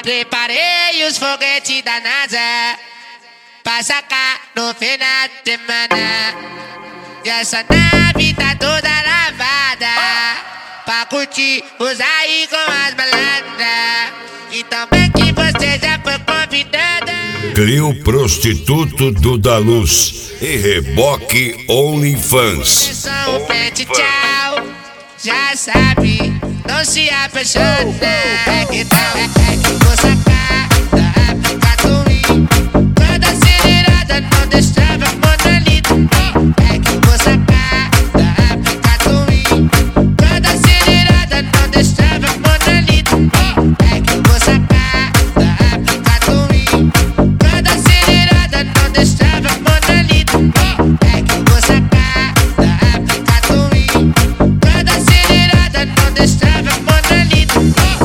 Preparei os foguetes da NASA pra sacar no final de semana. E essa nave tá toda lavada pra curtir, usar aí com as malandras. Então bem que você já foi convidada. Cleo Prostituto do Da Luz e Reboque OnlyFans. Tchau, já sabe, não se apaixona. É que vou sacar da África Twin. Toda acelerada, não deixava monolito. É que vou sacar da África Twin. Toda acelerada, não deixava monolito. É que vou sacar da África Twin. Toda acelerada, não deixava monolito. É que vou sacar da África Twin. Toda acelerada, não deixava monolito.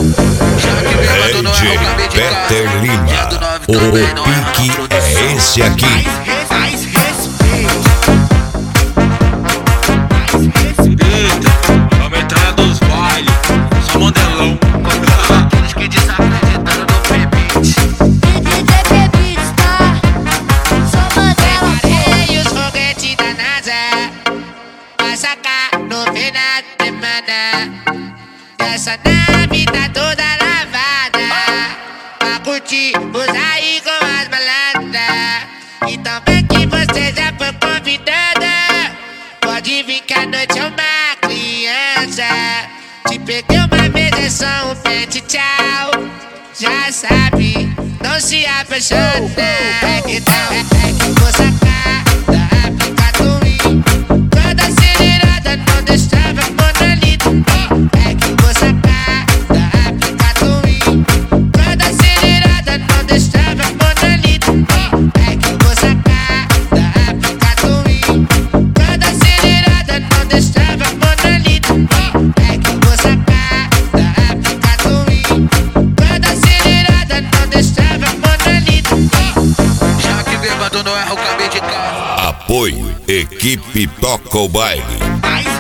Rede Peter Lima, o pique é esse aqui. Mais respeito. Eita, a metralha dos bailes, só modelão. Aqueles que desacreditaram no P-Beat. Preparei os foguetes da NASA pra sacar no final de semana. Essa nave tá toda lavada pra curtir, usar aí com as malandras. Então bem que você já foi convidada. Pode vir que a noite é uma criança. Te peguei uma vez, é só um pente, tchau. Já sabe, não se apaixona. É que vou sacar da África Twin. Toda acelerada, não deixava monolito. É que vou sacar da África Twin. Toda acelerada, não deixava monolito. É que vou sacar da África Twin. Toda acelerada, não deixava monolito. É que vou sacar da África Twin. Toda acelerada, não deixava monolito. Já que bêbado não erra o cabelo de carro. Apoio Equipe Toca o Baile. Mais